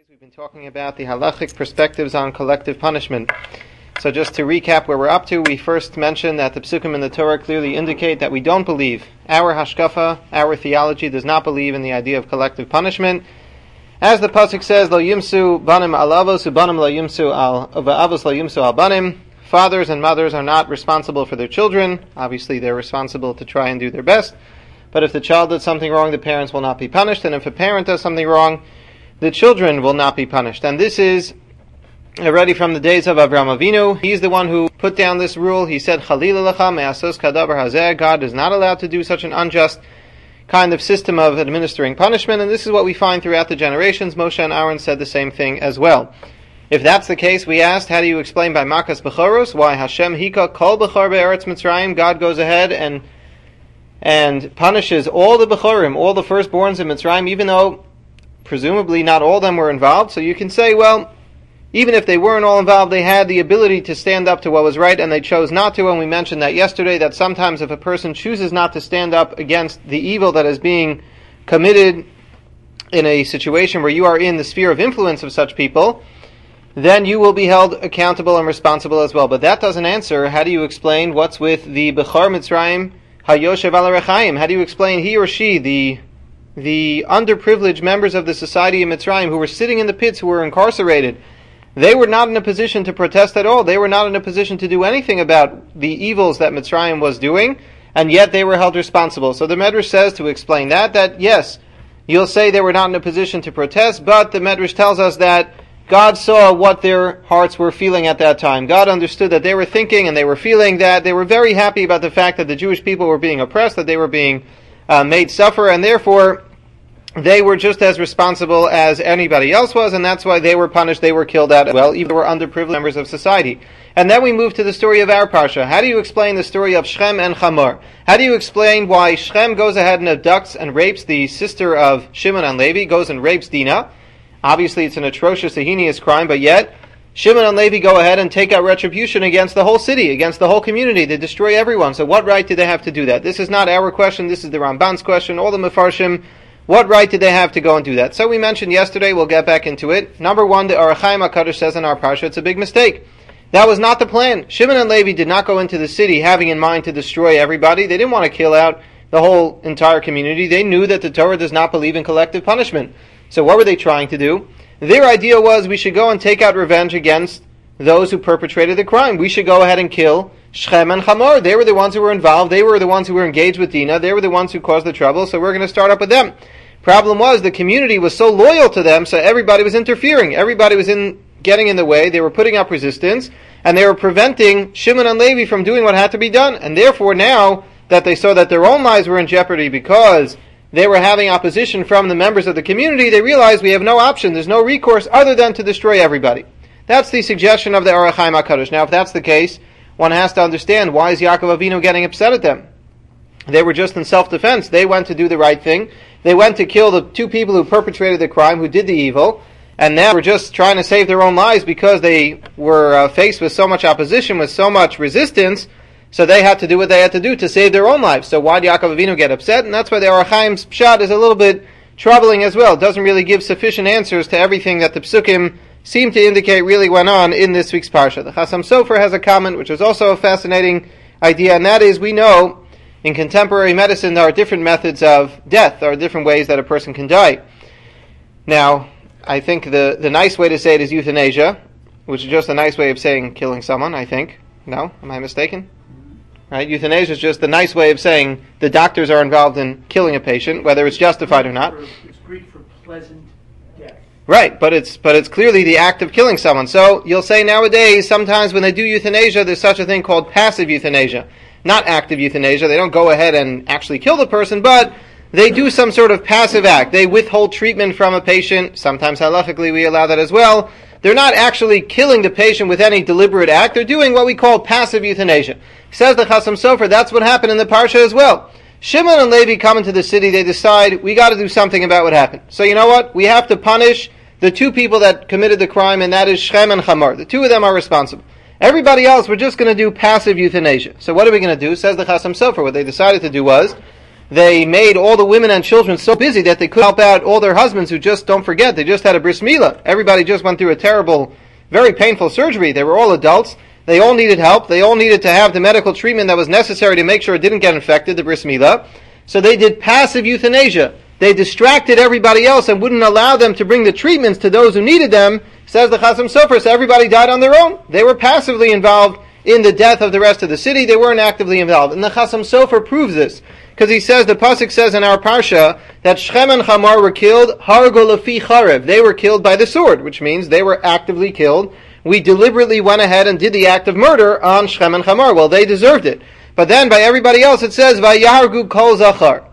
We've been talking about the halachic perspectives on collective punishment. So just to recap where we're up to, we first mentioned that the psukim in the Torah clearly indicate that we don't believe. Our hashkafa, our theology, does not believe in the idea of collective punishment. As the pasuk says, Lo yimsu banim al avos, ubanim lo yimsu al avos lo yimsu al banim. Fathers and mothers are not responsible for their children. Obviously, they're responsible to try and do their best. But if the child did something wrong, the parents will not be punished. And if a parent does something wrong, the children will not be punished. And this is already from the days of Avraham Avinu. He's the one who put down this rule. He said, Chalila lecha me'asos kadavar hazeh. God is not allowed to do such an unjust kind of system of administering punishment. And this is what we find throughout the generations. Moshe and Aaron said the same thing as well. If that's the case, we asked, how do you explain by Makas Bechoros why Hashem Hika Kol Bechor Be'eretz Mitzrayim, God goes ahead and punishes all the Bechorim, all the firstborns in Mitzrayim, even though presumably not all of them were involved. So you can say, well, even if they weren't all involved, they had the ability to stand up to what was right, and they chose not to. And we mentioned that yesterday, that sometimes if a person chooses not to stand up against the evil that is being committed in a situation where you are in the sphere of influence of such people, then you will be held accountable and responsible as well. But that doesn't answer, how do you explain what's with the Bechor Mitzrayim Hayoshev Al Rechaim? How do you explain he or she, the underprivileged members of the society in Mitzrayim who were sitting in the pits, who were incarcerated? They were not in a position to protest at all. They were not in a position to do anything about the evils that Mitzrayim was doing, and yet they were held responsible. So the Medrash says, to explain that yes, you'll say they were not in a position to protest, but the Medrash tells us that God saw what their hearts were feeling at that time. God understood that they were thinking and they were feeling that they were very happy about the fact that the Jewish people were being oppressed, that they were being made suffer, and therefore they were just as responsible as anybody else was, and that's why they were punished, they were killed out, well, even they were underprivileged members of society. And then we move to the story of our parsha. How do you explain the story of Shechem and Hamor? How do you explain why Shechem goes ahead and abducts and rapes the sister of Shimon and Levi, goes and rapes Dinah? Obviously it's an atrocious, a heinous crime, but yet Shimon and Levi go ahead and take out retribution against the whole city, against the whole community. They destroy everyone. So what right did they have to do that? This is not our question, this is the Ramban's question. All the Mefarshim, what right did they have to go and do that? So we mentioned yesterday, we'll get back into it. Number one, the Ohr HaChaim HaKadosh says in our parsha, it's a big mistake. That was not the plan. Shimon and Levi did not go into the city having in mind to destroy everybody. They didn't want to kill out the whole entire community. They knew that the Torah does not believe in collective punishment. So what were they trying to do? Their idea was, we should go and take out revenge against those who perpetrated the crime. We should go ahead and kill Shechem and Hamor. They were the ones who were involved. They were the ones who were engaged with Dinah. They were the ones who caused the trouble, so we're going to start up with them. Problem was, the community was so loyal to them, so everybody was interfering. Everybody was getting in the way. They were putting up resistance, and they were preventing Shimon and Levi from doing what had to be done. And therefore now that they saw that their own lives were in jeopardy because they were having opposition from the members of the community, they realized we have no option, there's no recourse other than to destroy everybody. That's the suggestion of the Ohr HaChaim HaKadosh. Now if that's the case, one has to understand, why is Yaakov Avinu getting upset at them? They were just in self-defense. They went to do the right thing. They went to kill the two people who perpetrated the crime, who did the evil, and now we're just trying to save their own lives because they were faced with so much opposition, with so much resistance. So they had to do what they had to do to save their own lives. So why did Yaakov Avinu get upset? And that's why the Ohr HaChaim's pshat is a little bit troubling as well. It doesn't really give sufficient answers to everything that the psukim seem to indicate really went on in this week's parsha. The Chasam Sofer has a comment which is also a fascinating idea, and that is, we know in contemporary medicine there are different methods of death. There are different ways that a person can die. Now, I think the nice way to say it is euthanasia, which is just a nice way of saying killing someone, I think. No? Am I mistaken? Right? Euthanasia is just the nice way of saying the doctors are involved in killing a patient, whether it's justified or not. It's Greek for pleasant death. Right, but it's clearly the act of killing someone. So you'll say nowadays, sometimes when they do euthanasia, there's such a thing called passive euthanasia, not active euthanasia. They don't go ahead and actually kill the person, but they do some sort of passive act. They withhold treatment from a patient. Sometimes halachically we allow that as well. They're not actually killing the patient with any deliberate act. They're doing what we call passive euthanasia. Says the Chasam Sofer, that's what happened in the parsha as well. Shimon and Levi come into the city, they decide, we got to do something about what happened. So you know what? We have to punish the two people that committed the crime, and that is Shechem and Hamor. The two of them are responsible. Everybody else, we're just going to do passive euthanasia. So what are we going to do? Says the Chasam Sofer, what they decided to do was, they made all the women and children so busy that they couldn't help out all their husbands who just, don't forget, they just had a bris milah. Everybody just went through a terrible, very painful surgery. They were all adults. They all needed help. They all needed to have the medical treatment that was necessary to make sure it didn't get infected, the bris milah. So they did passive euthanasia. They distracted everybody else and wouldn't allow them to bring the treatments to those who needed them. Says the Chasam Sofer, so everybody died on their own. They were passively involved in the death of the rest of the city. They weren't actively involved. And the Chasam Sofer proves this. Because he says, the Pasuk says in our Parsha, that Shechem and Chamar were killed, Hargo Lefi Charev. They were killed by the sword, which means they were actively killed. We deliberately went ahead and did the act of murder on Shechem and Chamar. Well, they deserved it. But then by everybody else it says, Vayahargu Kol Zachar.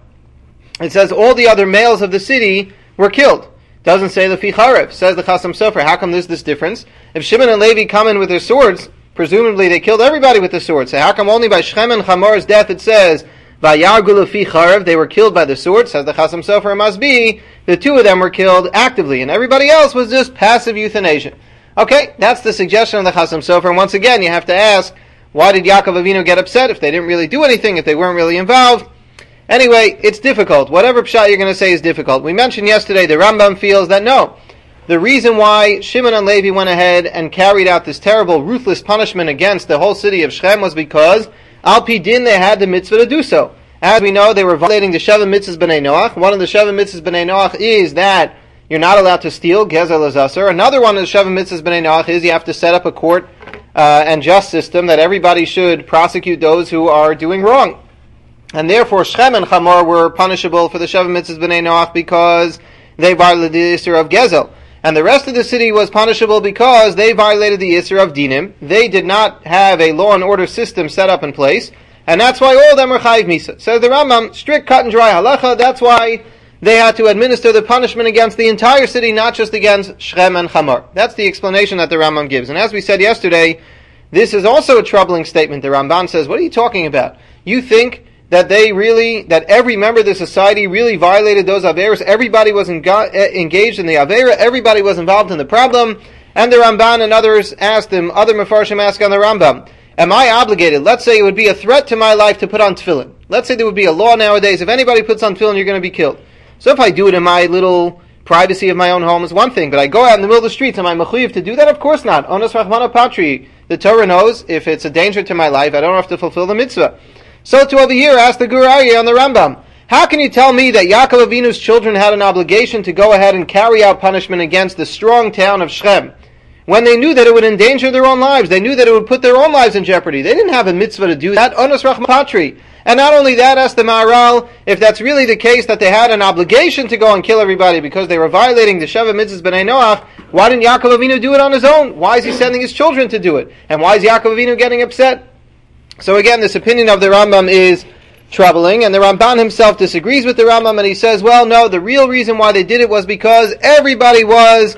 It says all the other males of the city were killed. Doesn't say Lefi Charev. Says the Chasam Sofer, how come there's this difference? If Shimon and Levi come in with their swords, presumably they killed everybody with the sword. So how come only by Shechem and Chamar's death it says, Vayargu lefi charev, they were killed by the sword? Says the Chasam Sofer, it must be the two of them were killed actively, and everybody else was just passive euthanasia. Okay, that's the suggestion of the Chasam Sofer, and once again, you have to ask, why did Yaakov Avinu get upset if they didn't really do anything, if they weren't really involved? Anyway, it's difficult. Whatever pshat you're going to say is difficult. We mentioned yesterday, the Rambam feels that no, the reason why Shimon and Levi went ahead and carried out this terrible, ruthless punishment against the whole city of Shechem was because Al Pi Din, they had the mitzvah to do so. As we know, they were violating the Sheva mitzvahs b'nei Noach. One of the Sheva mitzvahs b'nei Noach is that you're not allowed to steal, gezel azasar. Another one of the Sheva mitzvahs b'nei Noach is you have to set up a court and just system that everybody should prosecute those who are doing wrong. And therefore, Shechem and Chamor were punishable for the Sheva mitzvahs b'nei Noach because they violated the Isser of gezel. And the rest of the city was punishable because they violated the Isser of Dinim. They did not have a law and order system set up in place. And that's why all of them were Chayiv Misa. Says the Rambam, strict cut and dry halacha, that's why they had to administer the punishment against the entire city, not just against Shechem and Chamar. That's the explanation that the Rambam gives. And as we said yesterday, this is also a troubling statement. The Ramban says, what are you talking about? You think that that every member of the society really violated those Averas? Everybody was engaged in the Avera, everybody was involved in the problem, and the Ramban and others asked him, other Mefarshim ask on the Rambam, am I obligated? Let's say it would be a threat to my life to put on tefillin. Let's say there would be a law nowadays, if anybody puts on tefillin, you're going to be killed. So if I do it in my little privacy of my own home is one thing, but I go out in the middle of the streets, am I mechuyev to do that? Of course not. Onos Rachmana Patri. The Torah knows if it's a danger to my life, I don't have to fulfill the mitzvah. So to over here, ask the Gur Aryeh on the Rambam, how can you tell me that Yaakov Avinu's children had an obligation to go ahead and carry out punishment against the strong town of Shechem, when they knew that it would endanger their own lives? They knew that it would put their own lives in jeopardy. They didn't have a mitzvah to do that. Onos Rachman Patri. And not only that, asked the Maharal, if that's really the case that they had an obligation to go and kill everybody because they were violating the Sheva mitzvahs b'nei Noach, why didn't Yaakov Avinu do it on his own? Why is he sending his children to do it? And why is Yaakov Avinu getting upset? So again, this opinion of the Rambam is troubling, and the Ramban himself disagrees with the Rambam, and he says, well, no, the real reason why they did it was because everybody was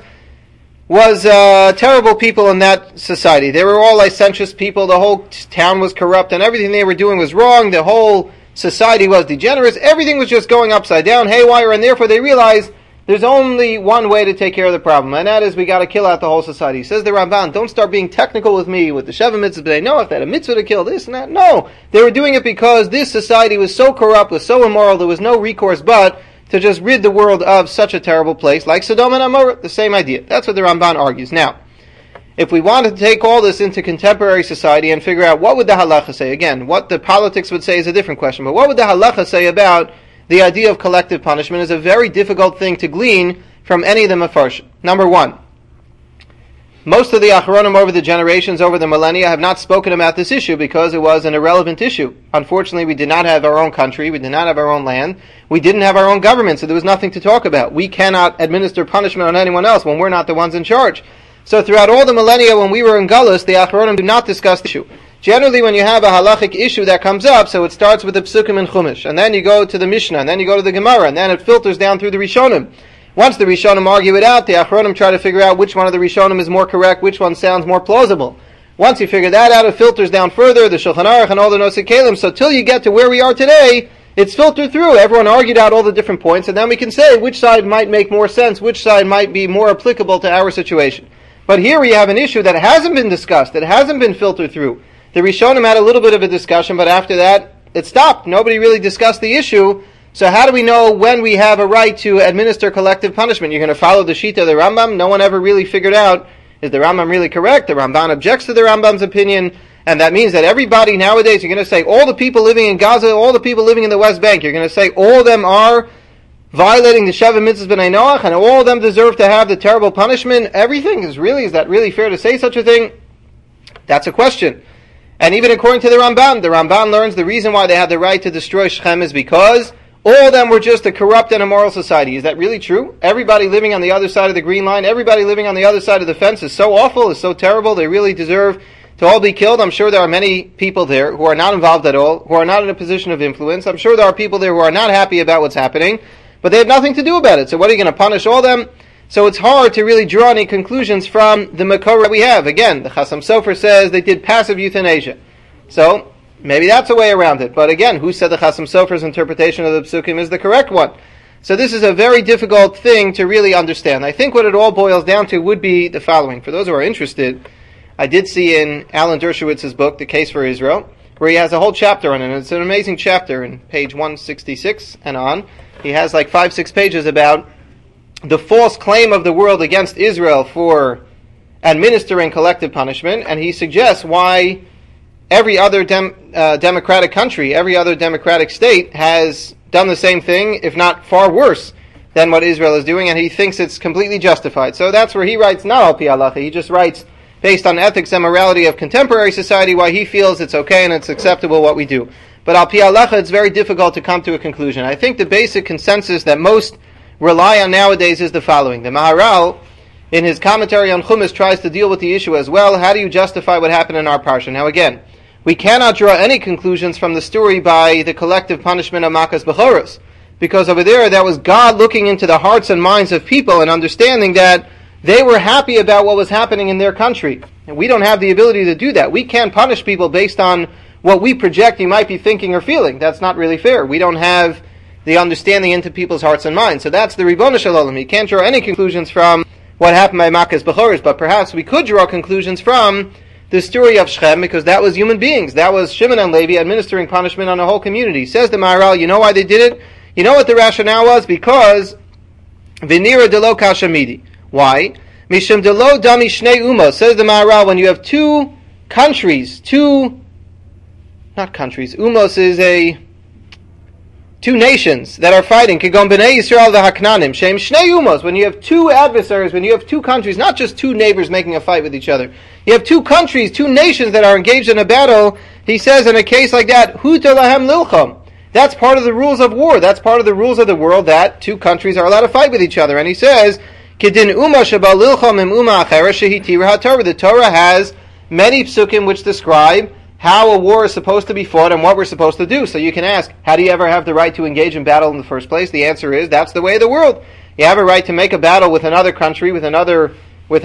terrible people in that society. They were all licentious people, the whole town was corrupt, and everything they were doing was wrong, the whole society was degenerate, everything was just going upside down, haywire, and therefore they realized there's only one way to take care of the problem, and that is we got to kill out the whole society. Says the Ramban, don't start being technical with me with the Sheva mitzvahs b'nei Noach, they had a mitzvah to kill this and that. No, they were doing it because this society was so corrupt, was so immoral, there was no recourse but to just rid the world of such a terrible place, like Sodom and Amorah, the same idea. That's what the Ramban argues. Now, if we want to take all this into contemporary society and figure out what would the halacha say, again, what the politics would say is a different question, but what would the halacha say about the idea of collective punishment is a very difficult thing to glean from any of the Mefarshim. Number one, most of the Achronim over the generations, over the millennia, have not spoken about this issue because it was an irrelevant issue. Unfortunately, we did not have our own country, we did not have our own land, we didn't have our own government, so there was nothing to talk about. We cannot administer punishment on anyone else when we're not the ones in charge. So throughout all the millennia when we were in Galus, the Achronim do not discuss the issue. Generally, when you have a halachic issue that comes up, so it starts with the Psukim and Chumash, and then you go to the Mishnah, and then you go to the Gemara, and then it filters down through the Rishonim. Once the Rishonim argue it out, the Achronim try to figure out which one of the Rishonim is more correct, which one sounds more plausible. Once you figure that out, it filters down further, the Shulchan Aruch and all the Nosei Kelim, so till you get to where we are today, it's filtered through. Everyone argued out all the different points, and then we can say which side might make more sense, which side might be more applicable to our situation. But here we have an issue that hasn't been discussed, it hasn't been filtered through. The Rishonim had a little bit of a discussion, but after that, it stopped. Nobody really discussed the issue. So how do we know when we have a right to administer collective punishment? You're going to follow the Shita of the Rambam? No one ever really figured out, is the Rambam really correct? The Ramban objects to the Rambam's opinion, and that means that everybody nowadays, you're going to say all the people living in Gaza, all the people living in the West Bank, you're going to say all of them are violating the Sheva Mitzvahs B'nai Noach, and all of them deserve to have the terrible punishment. Everything is that really fair to say such a thing? That's a question. And even according to the Ramban learns the reason why they had the right to destroy Shechem is because all of them were just a corrupt and immoral society. Is that really true? Everybody living on the other side of the green line, everybody living on the other side of the fence is so awful, is so terrible, they really deserve to all be killed. I'm sure there are many people there who are not involved at all, who are not in a position of influence. I'm sure there are people there who are not happy about what's happening, but they have nothing to do about it. So what are you going to punish all of them? So it's hard to really draw any conclusions from the Makor that we have. Again, the Chasam Sofer says they did passive euthanasia. So maybe that's a way around it. But again, who said the Chasam Sofer's interpretation of the Psukim is the correct one? So this is a very difficult thing to really understand. I think what it all boils down to would be the following. For those who are interested, I did see in Alan Dershowitz's book, The Case for Israel, where he has a whole chapter on it. And it's an amazing chapter in page 166 and on. He has like 5-6 pages about the false claim of the world against Israel for administering collective punishment, and he suggests why every other democratic country, every other democratic state has done the same thing, if not far worse than what Israel is doing, and he thinks it's completely justified. So that's where he writes not al pi halacha. He just writes based on ethics and morality of contemporary society why he feels it's okay and it's acceptable what we do. But al pi halacha, it's very difficult to come to a conclusion. I think the basic consensus that most rely on nowadays is the following. The Maharal, in his commentary on Chumash, tries to deal with the issue as well. How do you justify what happened in our parsha? Now again, we cannot draw any conclusions from the story by the collective punishment of Makas Bechoros, because over there that was God looking into the hearts and minds of people and understanding that they were happy about what was happening in their country. And we don't have the ability to do that. We can't punish people based on what we project you might be thinking or feeling. That's not really fair. We don't have the understanding into people's hearts and minds. So that's the Ribono Shel Olam. You can't draw any conclusions from what happened by Makas Bechoros, but perhaps we could draw conclusions from the story of Shechem, because that was human beings. That was Shimon and Levi administering punishment on a whole community. Says the Maharal, you know why they did it? You know what the rationale was? Because V'nira delo kashamidi. Why? Mishum delo dami shnei umos. Says the Maharal, when you have two countries, umos is two nations that are fighting, Kigon B'nai Yisrael v'Haknanim, Shem Shnei Umos, when you have two adversaries, when you have two countries, not just two neighbors making a fight with each other, you have two countries, two nations that are engaged in a battle, he says in a case like that, Huta lahem lilchom. That's part of the rules of war, that's part of the rules of the world, that two countries are allowed to fight with each other. And he says, Kidin Uma Sheba Lilchom im Uma Achera Shehitira HaTorah. The Torah has many psukim which describe how a war is supposed to be fought and what we're supposed to do. So you can ask, how do you ever have the right to engage in battle in the first place? The answer is, that's the way of the world. You have a right to make a battle with another country, with another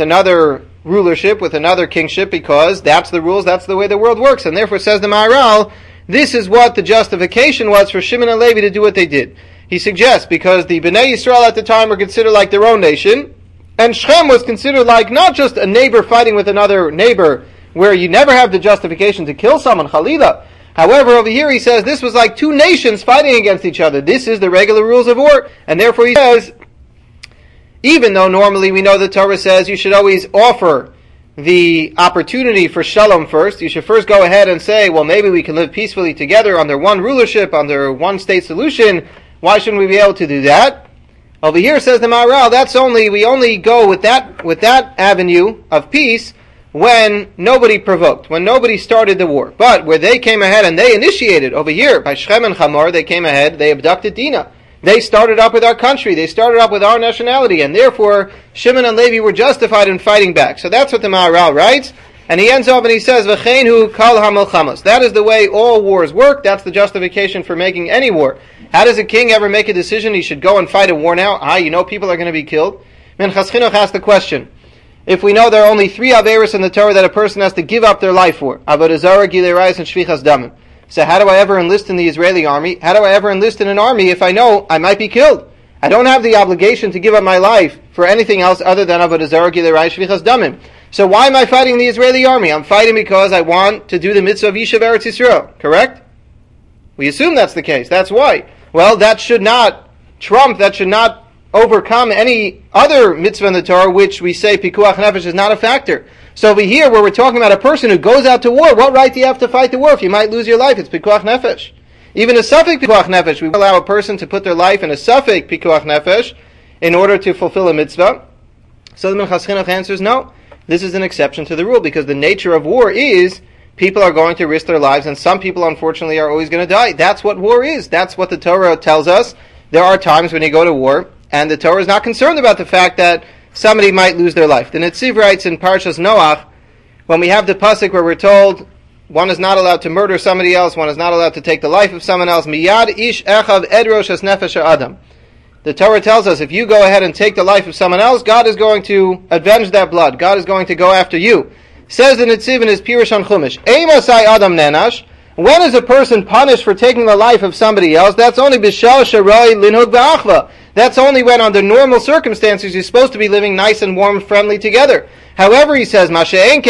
rulership, with another kingship, because that's the rules, that's the way the world works. And therefore, says the Maharal, this is what the justification was for Shimon and Levi to do what they did. He suggests, because the Bnei Yisrael at the time were considered like their own nation, and Shechem was considered like not just a neighbor fighting with another neighbor, where you never have the justification to kill someone, Khalila. However, over here he says this was like two nations fighting against each other. This is the regular rules of war. And therefore he says, even though normally we know the Torah says you should always offer the opportunity for shalom first, you should first go ahead and say, well, maybe we can live peacefully together under one rulership, under one state solution. Why shouldn't we be able to do that? Over here says the Maharal, we only go with that avenue of peace when nobody provoked, when nobody started the war. But where they came ahead and they initiated, over here, by Shechem and Hamor, they came ahead, they abducted Dinah. They started up with our country, they started up with our nationality, and therefore Shimon and Levi were justified in fighting back. So that's what the Maharal writes, and he ends up and he says, V'cheinu kal ha-milchamos. That is the way all wars work, that's the justification for making any war. How does a king ever make a decision he should go and fight a war now? People are going to be killed. Minchas Chinuch asked the question, if we know there are only 3 averos in the Torah that a person has to give up their life for, Avodah Zarah, Gilei Arayos, and Shvichas Damim. So how do I ever enlist in the Israeli army? How do I ever enlist in an army if I know I might be killed? I don't have the obligation to give up my life for anything else other than Avodah Zarah, Gilei Arayos, Shvichas Damim. So why am I fighting the Israeli army? I'm fighting because I want to do the mitzvah of Yishuv Eretz Yisrael, correct? We assume that's the case, that's why. well, that should not overcome any other mitzvah in the Torah, which we say pikuach nefesh is not a factor. So over here, where we're talking about a person who goes out to war, what right do you have to fight the war if you might lose your life? It's pikuach nefesh. Even a safek pikuach nefesh, we allow a person to put their life in a safek pikuach nefesh in order to fulfill a mitzvah. So the Minchas Chinuch answers, no, this is an exception to the rule, because the nature of war is people are going to risk their lives, and some people, unfortunately, are always going to die. That's what war is. That's what the Torah tells us. There are times when you go to war, and the Torah is not concerned about the fact that somebody might lose their life. The Netziv writes in Parshas Noach, when we have the pasuk where we're told one is not allowed to murder somebody else, one is not allowed to take the life of someone else, miyad ish echav edrosh es nefesh adam. The Torah tells us if you go ahead and take the life of someone else, God is going to avenge that blood. God is going to go after you. Says the Netziv in his Pirush on Chumash, Eimasai adam nenash. When is a person punished for taking the life of somebody else? That's only b'shal sharoi linhug ba'achva. That's only when under normal circumstances you're supposed to be living nice and warm, friendly together. However, he says, there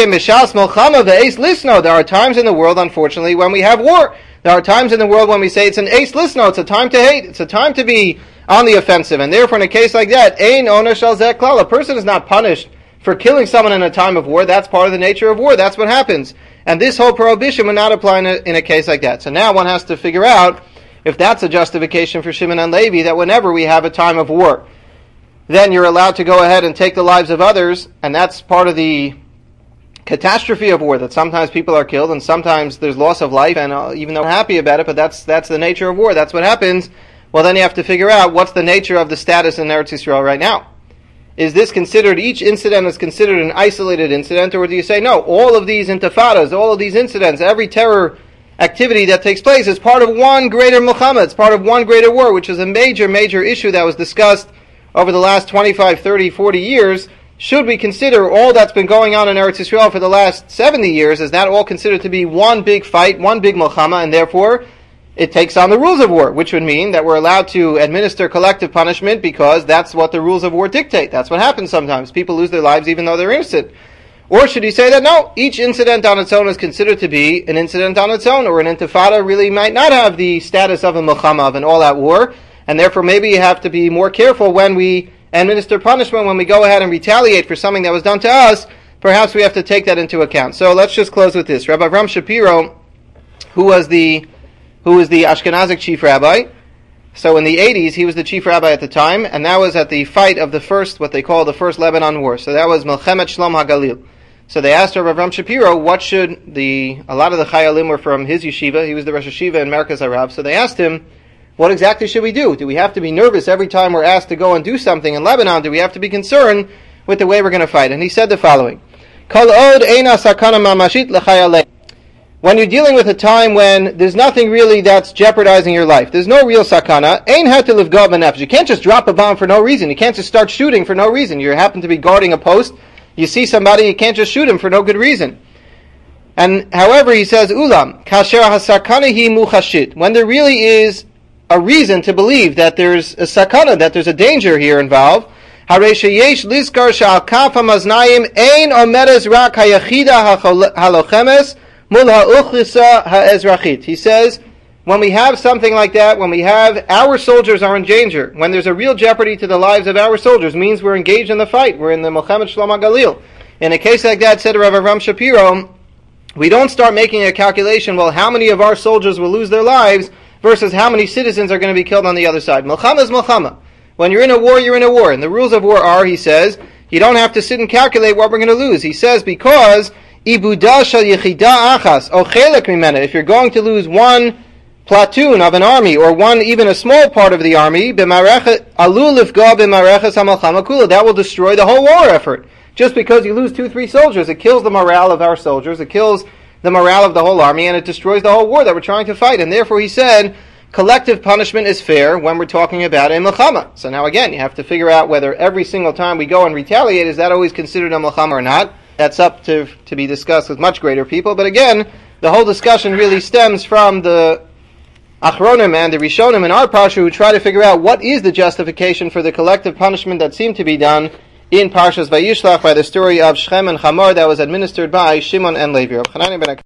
are times in the world, unfortunately, when we have war. There are times in the world when we say it's an ace lisno, it's a time to hate, it's a time to be on the offensive. And therefore, in a case like that, ein oner shel zeh klal. A person is not punished for killing someone in a time of war. That's part of the nature of war. That's what happens. And this whole prohibition would not apply in a case like that. So now one has to figure out if that's a justification for Shimon and Levi, that whenever we have a time of war, then you're allowed to go ahead and take the lives of others, and that's part of the catastrophe of war, that sometimes people are killed and sometimes there's loss of life, and even though we're happy about it, but that's the nature of war, that's what happens. Well, then you have to figure out what's the nature of the status in Eretz Yisrael right now. Is this considered, each incident is considered an isolated incident, or do you say, no, all of these intifadas, all of these incidents, every terror activity that takes place is part of one greater milchama, it's part of one greater war, which is a major, major issue that was discussed over the last 25, 30, 40 years. Should we consider all that's been going on in Eretz Yisrael for the last 70 years, is that all considered to be one big fight, one big milchama, and therefore it takes on the rules of war, which would mean that we're allowed to administer collective punishment because that's what the rules of war dictate. That's what happens sometimes. People lose their lives even though they're innocent. Or should he say that no, each incident on its own is considered to be an incident on its own, or an intifada really might not have the status of a milchama, of an all-out war, and therefore maybe you have to be more careful when we administer punishment, when we go ahead and retaliate for something that was done to us. Perhaps we have to take that into account. So let's just close with this. Rabbi Avram Shapiro, who was the Ashkenazic chief rabbi, so in the 80s he was the chief rabbi at the time, and that was at the fight of the first, what they call the first Lebanon war. So that was Melchemet Shlom HaGalil. So they asked Rabbi Avram Shapiro, what should a lot of the Chayalim were from his yeshiva, he was the Rosh Yeshiva in Merkaz Harav, so they asked him, what exactly should we do? Do we have to be nervous every time we're asked to go and do something in Lebanon? Do we have to be concerned with the way we're going to fight? And he said the following, Kol od eina sakana mamashit l'chayalei. When you're dealing with a time when there's nothing really that's jeopardizing your life, there's no real sakana, ein hatu livga b'nefesh. You can't just drop a bomb for no reason. You can't just start shooting for no reason. You happen to be guarding a post, you see somebody, you can't just shoot him for no good reason. And however, he says, Ulam, kasher hasakana hi muchashit. When there really is a reason to believe that there's a sakana, that there's a danger here involved, harei sheyesh lizkar shal kaf hamaznayim ein omeres rak hayachida halochemes mul ha'uchlisa ha'ezrachit. He says, when we have something like that, when we have our soldiers are in danger, when there's a real jeopardy to the lives of our soldiers, means we're engaged in the fight, we're in the Melchemet Shlom HaGalil. In a case like that, said Rav Avram Shapiro, we don't start making a calculation, well, how many of our soldiers will lose their lives versus how many citizens are going to be killed on the other side. Melchama is Melchama. When you're in a war, you're in a war. And the rules of war are, he says, you don't have to sit and calculate what we're going to lose. He says, because ibuda shal yechida achas o chelek mimena, if you're going to lose one platoon of an army, or one, even a small part of the army, that will destroy the whole war effort. Just because you lose 2-3 soldiers, it kills the morale of our soldiers, it kills the morale of the whole army, and it destroys the whole war that we're trying to fight. And therefore he said, collective punishment is fair when we're talking about a milchama. So now again, you have to figure out whether every single time we go and retaliate, is that always considered a milchama or not? That's up to be discussed with much greater people. But again, the whole discussion really stems from the Achronim and the Rishonim in our Parsha, who try to figure out what is the justification for the collective punishment that seemed to be done in Parshas Vayishlach by the story of Shechem and Hamor that was administered by Shimon and Levi.